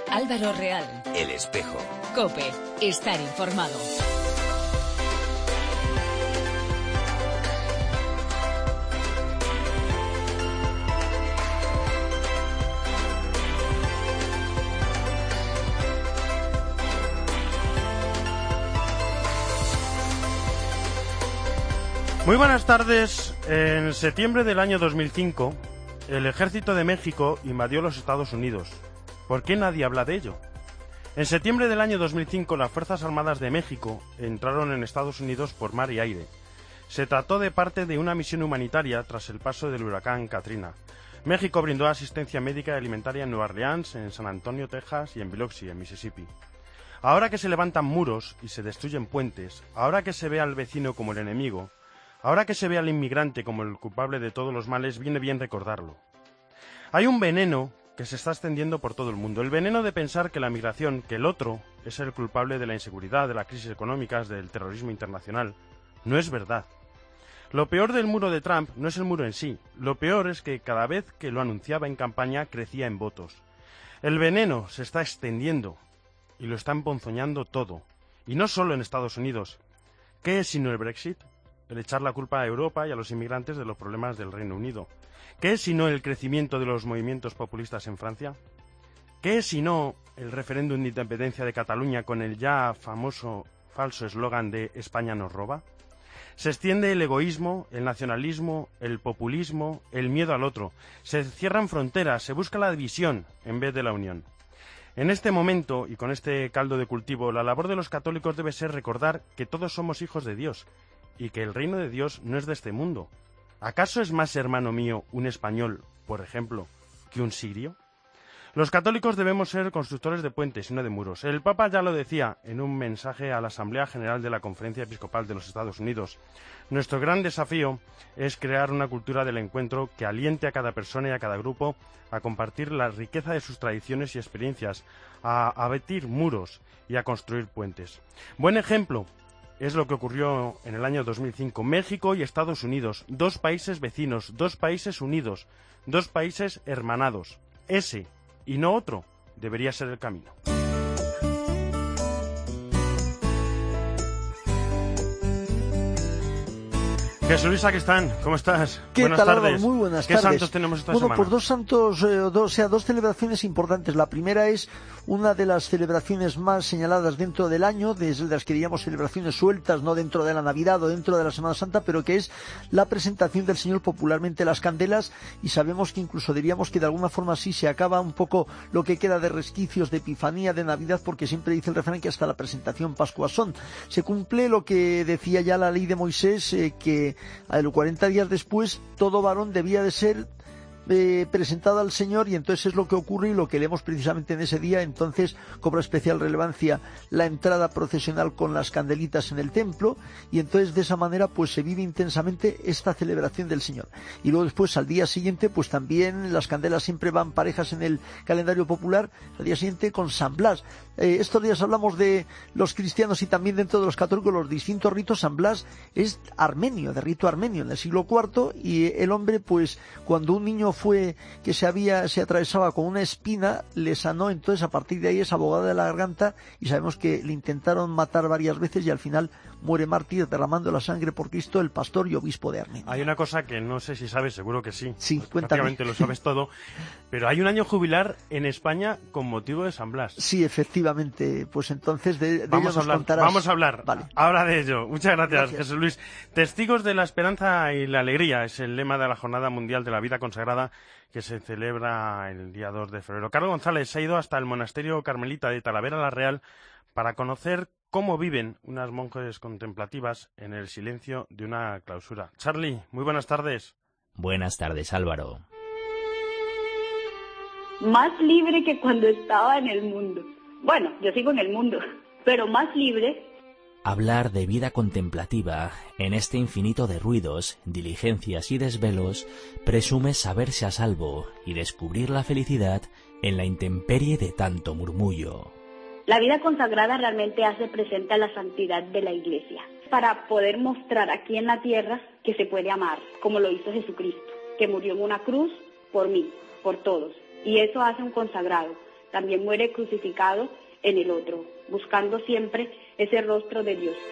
Álvaro Real. El Espejo. COPE. Estar informado. Muy buenas tardes. En septiembre del año 2005, el ejército de México invadió los Estados Unidos. ¿Por qué nadie habla de ello? En septiembre del año 2005, las Fuerzas Armadas de México entraron en Estados Unidos por mar y aire. Se trató de parte de una misión humanitaria tras el paso del huracán Katrina. México brindó asistencia médica y alimentaria en Nueva Orleans, en San Antonio, Texas y en Biloxi, en Mississippi. Ahora que se levantan muros y se destruyen puentes, ahora que se ve al vecino como el enemigo, ahora que se ve al inmigrante como el culpable de todos los males, viene bien recordarlo. Hay un veneno que se está extendiendo por todo el mundo. El veneno de pensar que la migración, que el otro, es el culpable de la inseguridad, de las crisis económicas, del terrorismo internacional. No es verdad. Lo peor del muro de Trump no es el muro en sí. Lo peor es que cada vez que lo anunciaba en campaña crecía en votos. El veneno se está extendiendo y lo está emponzoñando todo. Y no solo en Estados Unidos. ¿Qué es sino el Brexit? El echar la culpa a Europa y a los inmigrantes de los problemas del Reino Unido. ¿Qué es sino el crecimiento de los movimientos populistas en Francia? ¿Qué es sino el referéndum de independencia de Cataluña con el ya famoso falso eslogan de España nos roba? Se extiende el egoísmo, el nacionalismo, el populismo, el miedo al otro. Se cierran fronteras, se busca la división en vez de la unión. En este momento, y con este caldo de cultivo, la labor de los católicos debe ser recordar que todos somos hijos de Dios y que el reino de Dios no es de este mundo. ¿Acaso es más hermano mío un español, por ejemplo, que un sirio? Los católicos debemos ser constructores de puentes y no de muros. El Papa ya lo decía en un mensaje a la Asamblea General de la Conferencia Episcopal de los Estados Unidos. Nuestro gran desafío es crear una cultura del encuentro que aliente a cada persona y a cada grupo a compartir la riqueza de sus tradiciones y experiencias, a abatir muros y a construir puentes. Buen ejemplo es lo que ocurrió en el año 2005. México y Estados Unidos, dos países vecinos, dos países unidos, dos países hermanados. Ese, y no otro, debería ser el camino. Jesús Luis Sacristán, ¿cómo estás? ¿Qué buenas tal, tardes. Álvaro? Muy buenas ¿Qué tardes. santos tenemos esta semana? Pues dos santos, dos celebraciones importantes. La primera es una de las celebraciones más señaladas dentro del año, de las que diríamos celebraciones sueltas, no dentro de la Navidad o dentro de la Semana Santa, pero que es la presentación del Señor, popularmente las candelas, y sabemos que incluso diríamos que de alguna forma sí se acaba un poco lo que queda de resquicios de Epifanía, de Navidad, porque siempre dice el refrán que hasta la presentación Pascua son. Se cumple lo que decía ya la ley de Moisés, que 40 días después todo varón debía de ser presentado al Señor, y entonces es lo que ocurre y lo que leemos precisamente en ese día. Entonces cobra especial relevancia la entrada procesional con las candelitas en el templo, y entonces de esa manera pues se vive intensamente esta celebración del Señor. Y luego después al día siguiente pues también las candelas siempre van parejas en el calendario popular, al día siguiente con San Blas. Estos días hablamos de los cristianos y también dentro de los católicos los distintos ritos. San Blas es armenio, de rito armenio, en el siglo IV, y el hombre pues cuando un niño fue que se atravesaba con una espina, le sanó. Entonces a partir de ahí es abogado de la garganta, y sabemos que le intentaron matar varias veces y al final muere mártir derramando la sangre por Cristo, el pastor y obispo de Armenia. Hay una cosa que no sé si sabes, seguro que sí. Sí, cuéntame. Prácticamente lo sabes todo, pero hay un año jubilar en España con motivo de San Blas. Sí, efectivamente. Pues entonces de ello nos contarás. Vamos a hablar Vale. ahora de ello. Muchas gracias, Jesús Luis. Testigos de la esperanza y la alegría es el lema de la Jornada Mundial de la Vida Consagrada, que se celebra el día 2 de febrero. Carlos González se ha ido hasta el monasterio carmelita de Talavera la Real para conocer cómo viven unas monjas contemplativas en el silencio de una clausura. Charlie, muy buenas tardes. Buenas tardes, Álvaro. Más libre que cuando estaba en el mundo. Bueno, yo sigo en el mundo, pero más libre. Hablar de vida contemplativa en este infinito de ruidos, diligencias y desvelos presume saberse a salvo y descubrir la felicidad en la intemperie de tanto murmullo. La vida consagrada realmente hace presente a la santidad de la Iglesia, para poder mostrar aquí en la tierra que se puede amar, como lo hizo Jesucristo, que murió en una cruz por mí, por todos. Y eso hace un consagrado, también muere crucificado en el otro, buscando siempre ese rostro de Dios.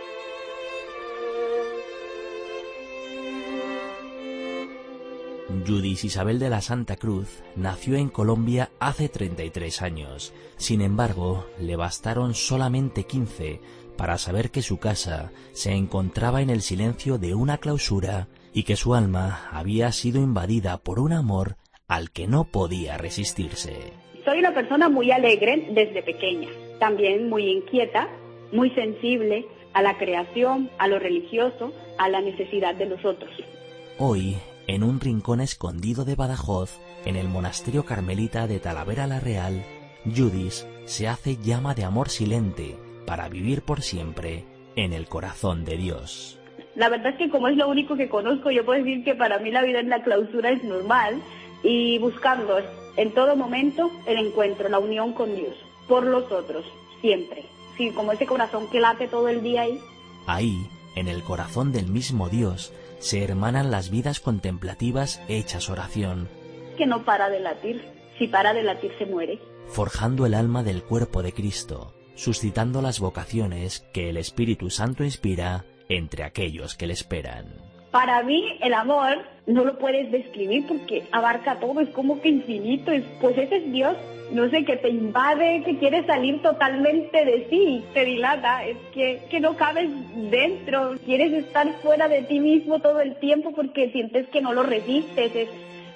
Judith Isabel de la Santa Cruz nació en Colombia hace 33 años. Sin embargo, le bastaron solamente 15 para saber que su casa se encontraba en el silencio de una clausura y que su alma había sido invadida por un amor al que no podía resistirse. Soy una persona muy alegre desde pequeña, también muy inquieta, muy sensible a la creación, a lo religioso, a la necesidad de los otros. Hoy, en un rincón escondido de Badajoz, en el monasterio carmelita de Talavera la Real, Judith se hace llama de amor silente para vivir por siempre en el corazón de Dios. La verdad es que como es lo único que conozco, yo puedo decir que para mí la vida en la clausura es normal y buscando en todo momento el encuentro, la unión con Dios, por los otros, siempre. Sí, como ese corazón que late todo el día ahí. Ahí, en el corazón del mismo Dios, se hermanan las vidas contemplativas hechas oración. Que no para de latir, si para de latir se muere. Forjando el alma del cuerpo de Cristo, suscitando las vocaciones que el Espíritu Santo inspira entre aquellos que le esperan. Para mí el amor no lo puedes describir porque abarca todo, es como que infinito, pues ese es Dios, no sé, que te invade, que quieres salir totalmente de sí, te dilata, es que no cabes dentro, quieres estar fuera de ti mismo todo el tiempo porque sientes que no lo resistes,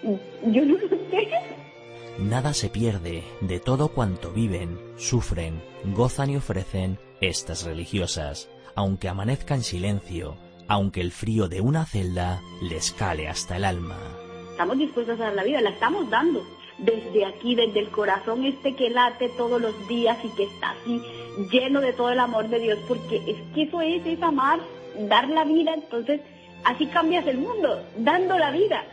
yo no lo sé. Nada se pierde de todo cuanto viven, sufren, gozan y ofrecen estas religiosas, aunque amanezca en silencio, aunque el frío de una celda les cale hasta el alma. Estamos dispuestos a dar la vida, la estamos dando. Desde aquí, desde el corazón que late todos los días y que está así lleno de todo el amor de Dios, porque es que eso es amar, dar la vida, entonces así cambias el mundo, dando la vida.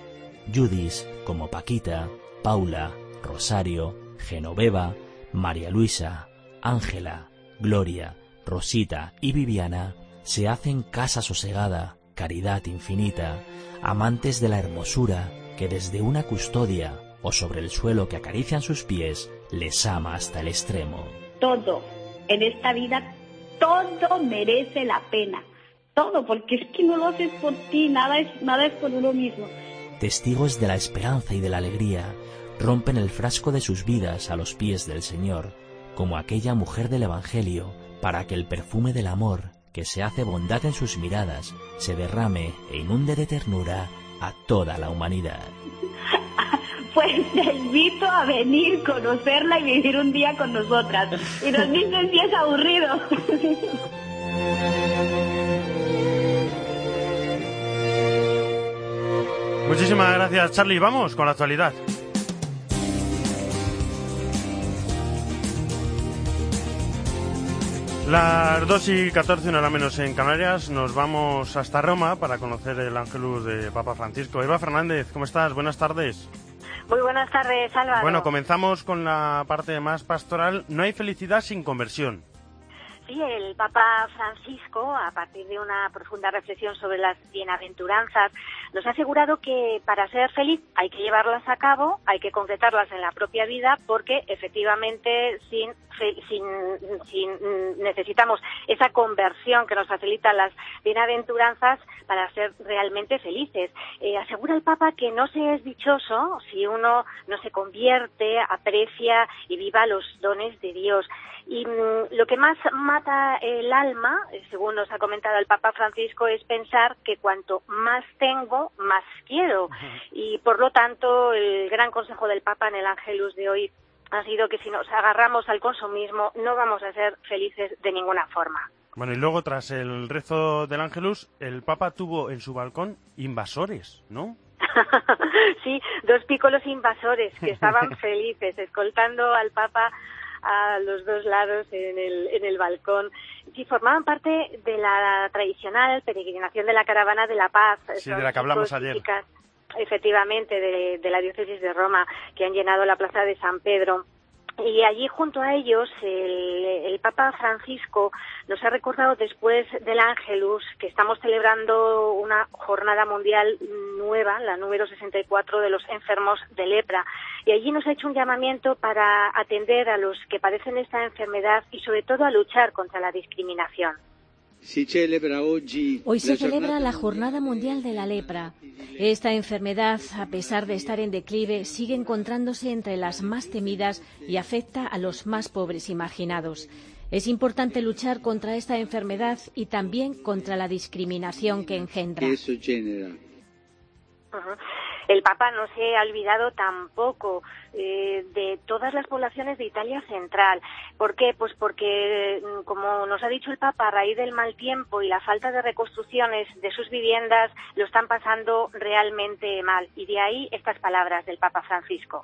Judith, como Paquita, Paula, Rosario, Genoveva, María Luisa, Ángela, Gloria, Rosita y Viviana, se hacen casa sosegada, caridad infinita, amantes de la hermosura que desde una custodia o sobre el suelo que acarician sus pies les ama hasta el extremo. Todo en esta vida, todo merece la pena, todo, porque es que no lo haces por ti, nada es por uno mismo. Testigos de la esperanza y de la alegría, rompen el frasco de sus vidas a los pies del Señor, como aquella mujer del Evangelio, para que el perfume del amor, que se hace bondad en sus miradas, se derrame e inunde de ternura a toda la humanidad. Pues te invito a venir, conocerla y vivir un día con nosotras. Y nos dicen si es aburrido. Muchísimas gracias, Charly. Vamos con la actualidad. Las 2:14, una hora menos en Canarias, nos vamos hasta Roma para conocer el Ángelus de Papa Francisco. Eva Fernández, ¿cómo estás? Buenas tardes. Muy buenas tardes, Álvaro. Bueno, comenzamos con la parte más pastoral. No hay felicidad sin conversión. Sí, el Papa Francisco, a partir de una profunda reflexión sobre las bienaventuranzas, nos ha asegurado que para ser feliz hay que llevarlas a cabo, hay que concretarlas en la propia vida, porque efectivamente necesitamos esa conversión que nos facilitan las bienaventuranzas para ser realmente felices. Asegura el Papa que no se es dichoso si uno no se convierte, aprecia y viva los dones de Dios. Y lo que más mata el alma, según nos ha comentado el Papa Francisco, es pensar que cuanto más tengo, más quiero. Y por lo tanto, el gran consejo del Papa en el Ángelus de hoy ha sido que si nos agarramos al consumismo no vamos a ser felices de ninguna forma. Bueno, y luego tras el rezo del Ángelus, el Papa tuvo en su balcón invasores, ¿no? Sí, 2 pícolos invasores que estaban felices, escoltando al Papa a los 2 lados en el balcón. Sí, formaban parte de la tradicional peregrinación de la Caravana de la Paz. Sí, de la que hablamos ayer. Efectivamente, de la diócesis de Roma, que han llenado la plaza de San Pedro. Y allí junto a ellos el Papa Francisco nos ha recordado después del Ángelus que estamos celebrando una jornada mundial nueva, la número 64 de los enfermos de lepra, y allí nos ha hecho un llamamiento para atender a los que padecen esta enfermedad y sobre todo a luchar contra la discriminación. Hoy se celebra la Jornada Mundial de la Lepra. Esta enfermedad, a pesar de estar en declive, sigue encontrándose entre las más temidas y afecta a los más pobres y marginados. Es importante luchar contra esta enfermedad y también contra la discriminación que engendra. El Papa no se ha olvidado tampoco de todas las poblaciones de Italia Central. ¿Por qué? Pues porque, como nos ha dicho el Papa, a raíz del mal tiempo y la falta de reconstrucciones de sus viviendas, lo están pasando realmente mal. Y de ahí estas palabras del Papa Francisco.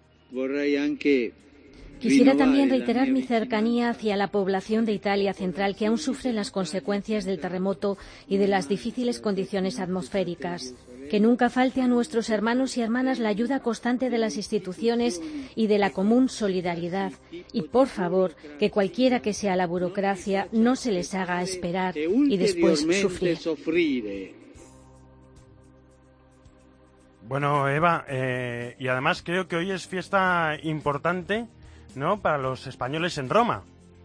Quisiera también reiterar mi cercanía hacia la población de Italia Central que aún sufre las consecuencias del terremoto y de las difíciles condiciones atmosféricas. Que nunca falte a nuestros hermanos y hermanas la ayuda constante de las instituciones y de la común solidaridad. Y, por favor, que cualquiera que sea la burocracia no se les haga esperar y después sufrir. Bueno, Eva, y además creo que hoy es fiesta importante, ¿no?, para los españoles en Roma.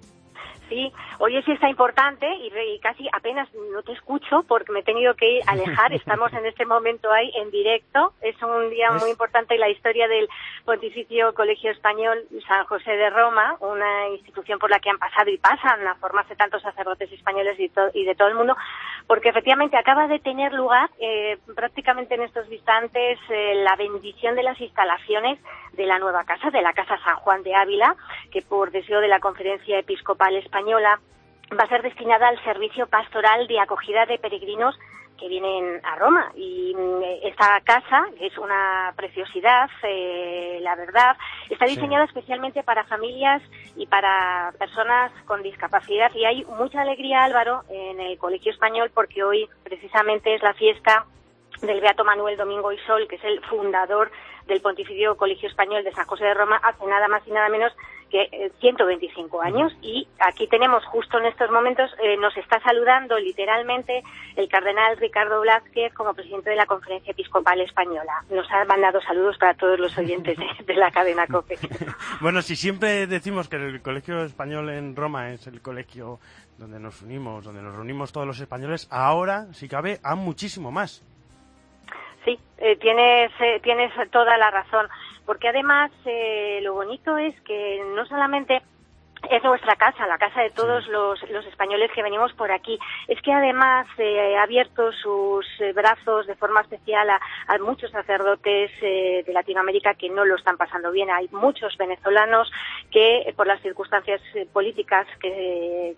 Sí, hoy es fiesta importante y casi apenas no te escucho porque me he tenido que alejar. Estamos en este momento ahí en directo. Es un día muy importante en la historia del Pontificio Colegio Español San José de Roma, una institución por la que han pasado y pasan a formarse tantos sacerdotes españoles y de todo el mundo, porque efectivamente acaba de tener lugar prácticamente en estos instantes la bendición de las instalaciones de la nueva casa, de la Casa San Juan de Ávila, que por deseo de la Conferencia Episcopal Española va a ser destinada al servicio pastoral de acogida de peregrinos que vienen a Roma. Y esta casa, que es una preciosidad, la verdad, está diseñada especialmente para familias y para personas con discapacidad. Y hay mucha alegría, Álvaro, en el Colegio Español, porque hoy precisamente es la fiesta del Beato Manuel Domingo y Sol, que es el fundador del Pontificio Colegio Español de San José de Roma, hace nada más y nada menos que 125 años. Y aquí tenemos justo en estos momentos, nos está saludando literalmente el cardenal Ricardo Blázquez como presidente de la Conferencia Episcopal Española. Nos ha mandado saludos para todos los oyentes de la cadena COPE. Bueno, si siempre decimos que el Colegio Español en Roma es el colegio donde nos unimos, donde nos reunimos todos los españoles, ahora, si cabe, hay muchísimo más. Sí, tienes toda la razón, porque además lo bonito es que no solamente es nuestra casa, la casa de todos los españoles que venimos por aquí, es que además ha abierto sus brazos de forma especial a muchos sacerdotes de Latinoamérica que no lo están pasando bien. Hay muchos venezolanos que por las circunstancias políticas que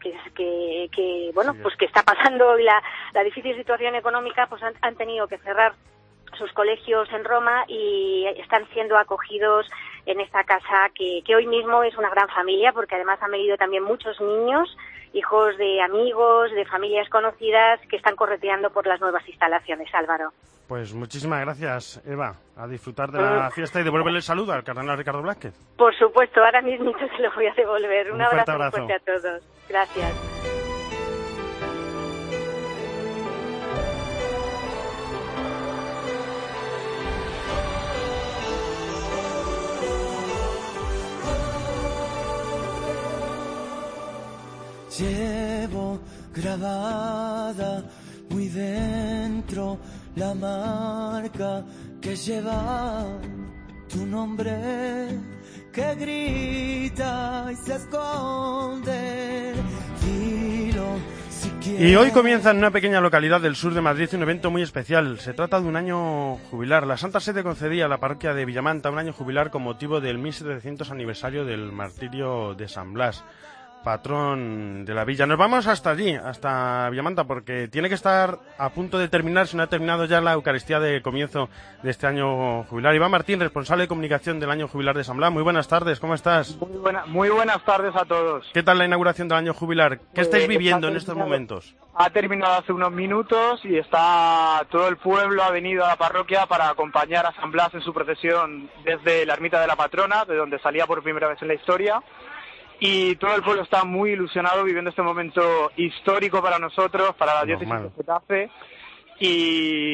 bueno, pues que está pasando y la difícil situación económica, pues han tenido que cerrar sus colegios en Roma y están siendo acogidos en esta casa que hoy mismo es una gran familia, porque además han venido también muchos niños, hijos de amigos, de familias conocidas que están correteando por las nuevas instalaciones, Álvaro. Pues muchísimas gracias, Eva. A disfrutar de la fiesta y devuélvele el saludo al cardenal Ricardo Blázquez. Por supuesto, ahora mismo se lo voy a devolver. Un abrazo abrazo. Fuerte a todos. Gracias. Llevo grabada muy dentro la marca que lleva tu nombre, que grita y se esconde. Dilo si quieres. Y hoy comienza en una pequeña localidad del sur de Madrid un evento muy especial. Se trata de un año jubilar. La Santa Sede concedía a la parroquia de Villamanta un año jubilar con motivo del 1700 aniversario del martirio de San Blas, patrón de la villa. Nos vamos hasta allí, hasta Villamanta, porque tiene que estar a punto de terminar, si no ha terminado ya, la Eucaristía de comienzo de este año jubilar. Iván Martín, responsable de comunicación del año jubilar de San Blas. Muy buenas tardes, ¿cómo estás? Muy buenas tardes a todos. ¿Qué tal la inauguración del año jubilar? ¿Qué estáis viviendo en estos momentos? Ha terminado hace unos minutos y está todo el pueblo ha venido a la parroquia para acompañar a San Blas en su procesión desde la ermita de la patrona, de donde salía por primera vez en la historia. Y todo el pueblo está muy ilusionado viviendo este momento histórico para nosotros, para la diócesis de Getafe. Y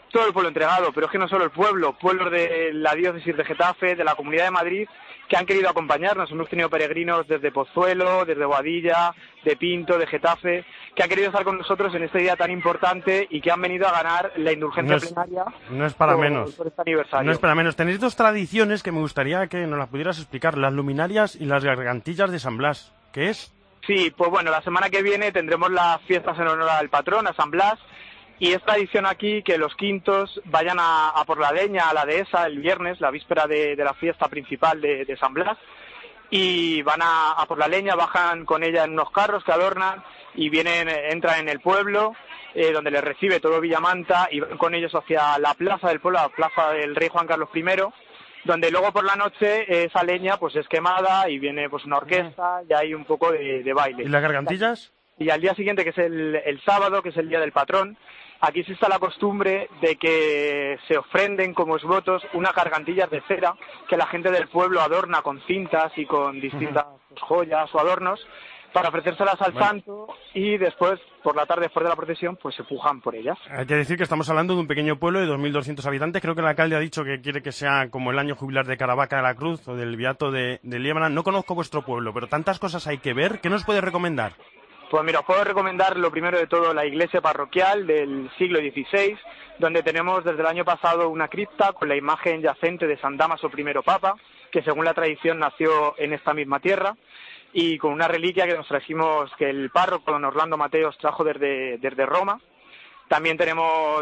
todo el pueblo entregado, pero es que no solo el pueblo, pueblos de la diócesis de Getafe, de la Comunidad de Madrid, que han querido acompañarnos. Hemos tenido peregrinos desde Pozuelo, desde Boadilla, de Pinto, de Getafe, que han querido estar con nosotros en este día tan importante y que han venido a ganar la indulgencia plenaria. No es para menos. Por este aniversario. No es para menos. Tenéis dos tradiciones que me gustaría que nos las pudieras explicar, las luminarias y las gargantillas de San Blas. ¿Qué es? Sí, pues bueno, la semana que viene tendremos las fiestas en honor al patrón, a San Blas, y es tradición aquí que los quintos vayan a por la leña, a la dehesa, el viernes, la víspera de la fiesta principal de San Blas, y van a por la leña, bajan con ella en unos carros que adornan y entran en el pueblo, donde les recibe todo Villamanta, y van con ellos hacia la plaza del pueblo, la plaza del rey Juan Carlos I, donde luego por la noche esa leña pues es quemada y viene pues una orquesta y hay un poco de baile. ¿Y las gargantillas? Y al día siguiente, que es el sábado, que es el día del patrón, aquí sí está la costumbre de que se ofrenden como votos unas gargantillas de cera que la gente del pueblo adorna con cintas y con distintas joyas o adornos para ofrecérselas al santo, y después, por la tarde, después de la procesión, pues se pujan por ellas. Hay que decir que estamos hablando de un pequeño pueblo de 2.200 habitantes. Creo que el alcalde ha dicho que quiere que sea como el año jubilar de Caravaca de la Cruz o del Beato de Líbana. No conozco vuestro pueblo, pero tantas cosas hay que ver. ¿Qué nos puede recomendar? Pues mira, os puedo recomendar lo primero de todo la iglesia parroquial del siglo XVI, donde tenemos desde el año pasado una cripta con la imagen yacente de San Dámaso I Papa, que según la tradición nació en esta misma tierra, y con una reliquia que nos trajimos, que el párroco don Orlando Mateos trajo desde Roma. También tenemos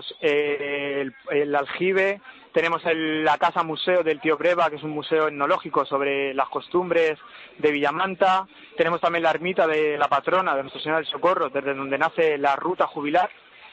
el aljibe, tenemos la casa museo del tío Breva, que es un museo etnológico sobre las costumbres de Villamanta. Tenemos también la ermita de la patrona de Nuestra Señora del Socorro, desde donde nace la ruta jubilar.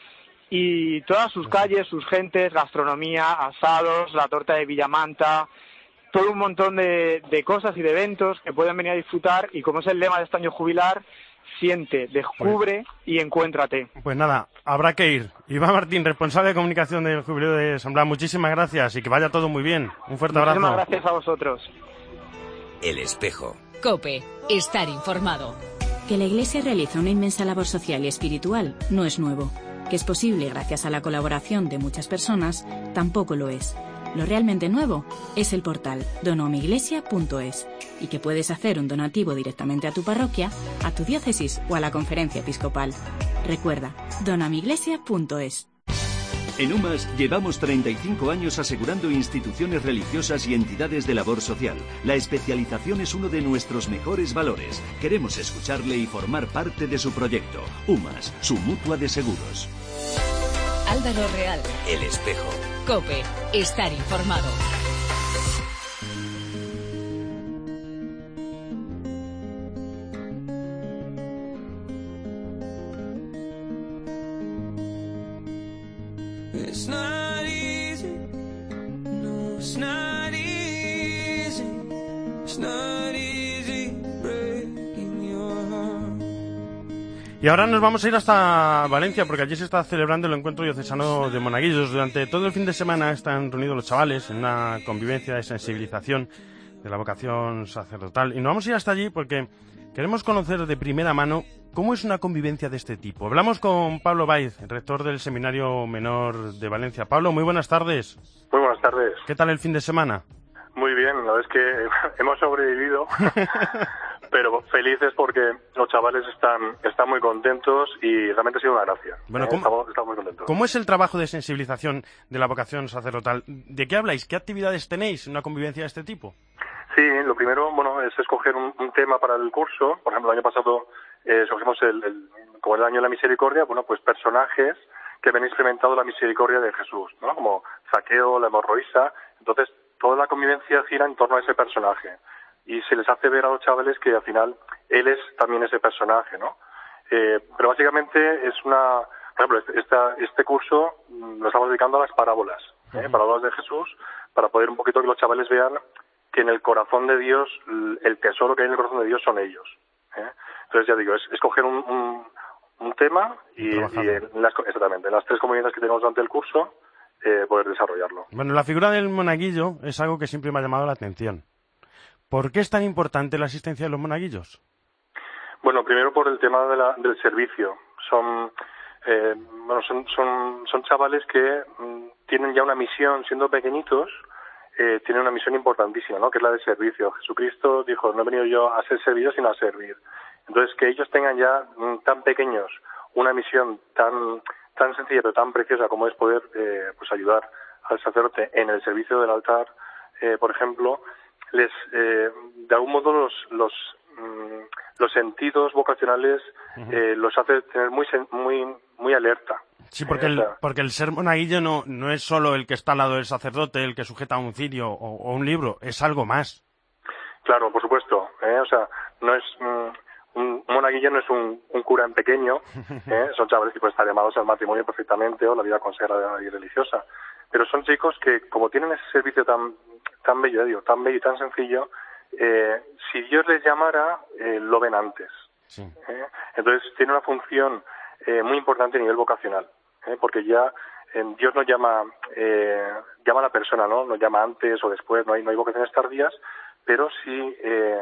Y todas sus calles, sus gentes, gastronomía, asados, la torta de Villamanta, todo un montón de cosas y de eventos que pueden venir a disfrutar, y como es el lema de este año jubilar, siente, descubre y encuéntrate. Pues nada, habrá que ir. Iván Martín, responsable de comunicación del Jubileo de San Blas, muchísimas gracias y que vaya todo muy bien. Un fuerte abrazo. Muchísimas gracias a vosotros. El Espejo. COPE, estar informado. Que la Iglesia realiza una inmensa labor social y espiritual no es nuevo. Que es posible gracias a la colaboración de muchas personas tampoco lo es. Lo realmente nuevo es el portal donoamiglesia.es, y que puedes hacer un donativo directamente a tu parroquia, a tu diócesis o a la conferencia episcopal. Recuerda, donoamiglesia.es. En UMAS llevamos 35 años asegurando instituciones religiosas y entidades de labor social. La especialización es uno de nuestros mejores valores. Queremos escucharle y formar parte de su proyecto. UMAS, su mutua de seguros. Álvaro Real. El Espejo. COPE, estar informado. It's not easy, no, it's not easy, it's not easy breaking your heart. Y ahora nos vamos a ir hasta Valencia, porque allí se está celebrando el encuentro diocesano de monaguillos. Durante todo el fin de semana están reunidos los chavales en una convivencia de sensibilización de la vocación sacerdotal. Y nos vamos a ir hasta allí porque queremos conocer de primera mano cómo es una convivencia de este tipo. Hablamos con Pablo Baiz, rector del Seminario Menor de Valencia. Pablo, muy buenas tardes. Muy buenas tardes. ¿Qué tal el fin de semana? Muy bien, la verdad es que hemos sobrevivido, pero felices porque los chavales están muy contentos y realmente ha sido una gracia. Bueno, estamos muy contentos. ¿Cómo es el trabajo de sensibilización de la vocación sacerdotal? ¿De qué habláis? ¿Qué actividades tenéis en una convivencia de este tipo? Sí, lo primero, es escoger un tema para el curso. Por ejemplo, el año pasado escogimos como el año de la misericordia, pues personajes que ven experimentado la misericordia de Jesús, ¿no? Como Zaqueo, la hemorroísa. Entonces, toda la convivencia gira en torno a ese personaje y se les hace ver a los chavales que al final él es también ese personaje, ¿no? Pero básicamente es por ejemplo, este curso lo estamos dedicando a las parábolas, parábolas de Jesús, para poder un poquito que los chavales vean que en el corazón de Dios, el tesoro que hay en el corazón de Dios son ellos. Entonces, ya digo, es escoger un tema y exactamente, en las 3 convivencias que tenemos durante el curso, poder desarrollarlo. Bueno, la figura del monaguillo es algo que siempre me ha llamado la atención. ¿Por qué es tan importante la asistencia de los monaguillos? Bueno, primero por el tema del servicio. Son chavales que tienen ya una misión, siendo pequeñitos, tienen una misión importantísima, ¿no? Que es la de servicio. Jesucristo dijo, no he venido yo a ser servido, sino a servir. Entonces, que ellos tengan ya tan pequeños una misión tan sencilla pero tan preciosa como es poder pues ayudar al sacerdote en el servicio del altar, por ejemplo, les de algún modo los sentidos vocacionales los hace tener muy alerta. Sí, porque el ser monaguillo no es solo el que está al lado del sacerdote, el que sujeta un cirio o un libro, es algo más. Claro, por supuesto. O sea, no es un monaguillo no es un cura en pequeño. Son chavales que pueden estar llamados al matrimonio perfectamente o la vida consagrada y religiosa. Pero son chicos que, como tienen ese servicio tan bello, tan bello y tan sencillo, si Dios les llamara, lo ven antes. Sí. Entonces tiene una función muy importante a nivel vocacional. Porque ya Dios no llama a la persona, ¿no? No llama antes o después, no hay vocaciones tardías, pero sí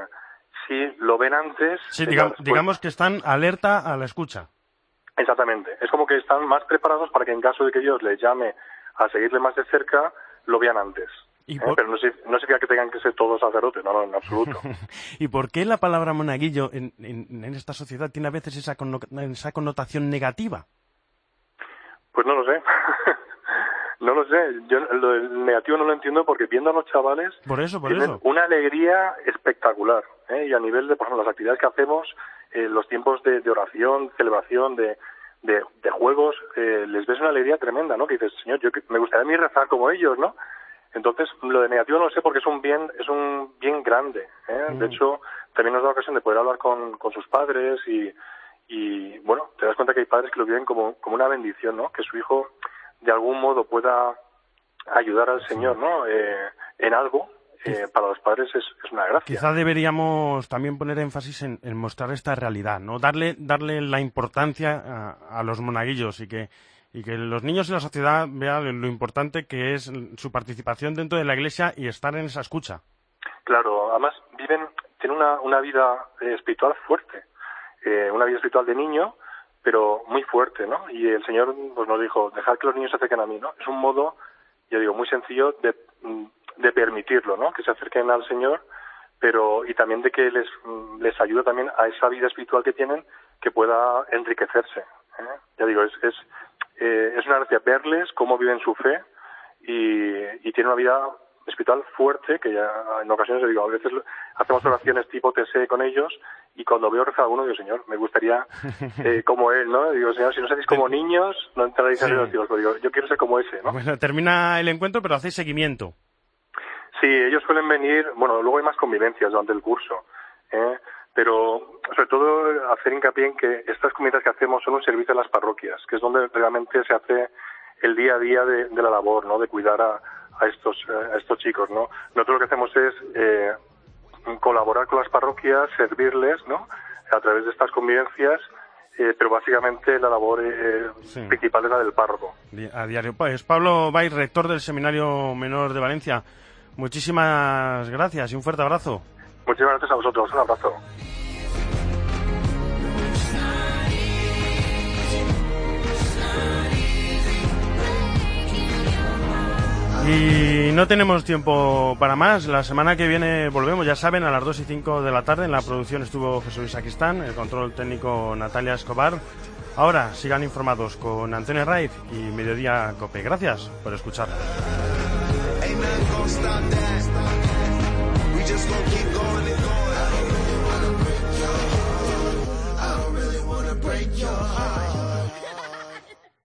lo ven antes. Sí, digamos que están alerta a la escucha. Exactamente. Es como que están más preparados para que en caso de que Dios les llame a seguirle más de cerca, lo vean antes. Pero no significa que tengan que ser todos sacerdotes, no, en absoluto. ¿Y por qué la palabra monaguillo en esta sociedad tiene a veces esa connotación negativa? Pues no lo sé. No lo sé. Yo el negativo no lo entiendo porque viendo a los chavales tienen una alegría espectacular. Y a nivel de, por ejemplo, las actividades que hacemos, los tiempos de oración, celebración, de juegos, les ves una alegría tremenda, ¿no? Que dices, Señor, me gustaría a mí rezar como ellos, ¿no? Entonces, lo de negativo no lo sé porque es un bien grande. De hecho, también nos da ocasión de poder hablar con sus padres y bueno, te das cuenta que hay padres que lo viven como una bendición, ¿no? Que su hijo de algún modo pueda ayudar al Señor, ¿no? En algo. Para los padres es una gracia. Quizá deberíamos también poner énfasis en mostrar esta realidad, ¿no? Darle la importancia a los monaguillos y que los niños y la sociedad vean lo importante que es su participación dentro de la Iglesia y estar en esa escucha. Claro, además tienen una vida espiritual fuerte, una vida espiritual de niño, pero muy fuerte, ¿no? Y el Señor pues nos dijo, dejad que los niños se acerquen a mí, ¿no? Es un modo, yo digo, muy sencillo de permitirlo, ¿no? Que se acerquen al Señor, y también de que les ayude también a esa vida espiritual que tienen, que pueda enriquecerse. Ya digo, es una gracia verles cómo viven su fe y tienen una vida espiritual fuerte, que ya en ocasiones digo, a veces hacemos oraciones tipo TC con ellos y cuando veo rezar a alguno digo, Señor, me gustaría como él, ¿no? Digo, Señor, si no seréis como niños, no entraréis en los Dios. Digo, yo quiero ser como ese, ¿no? Bueno, termina el encuentro, pero hacéis seguimiento. Sí, ellos suelen venir, bueno, luego hay más convivencias durante el curso, pero sobre todo hacer hincapié en que estas convivencias que hacemos son un servicio a las parroquias, que es donde realmente se hace el día a día de la labor, ¿no? De cuidar a estos chicos, ¿no? Nosotros lo que hacemos es colaborar con las parroquias, servirles, ¿no? A través de estas convivencias, pero básicamente la labor principal es la del párroco. A diario. Pues Pablo Bay, rector del Seminario Menor de Valencia, muchísimas gracias y un fuerte abrazo. Muchísimas gracias a vosotros, un abrazo. Y no tenemos tiempo para más. La semana que viene volvemos, ya saben, a las 2:05 de la tarde. En la producción estuvo Jesús Luis Aquistán, el control técnico Natalia Escobar. Ahora sigan informados con Antonio Raiz y Mediodía Cope. Gracias por escucharnos.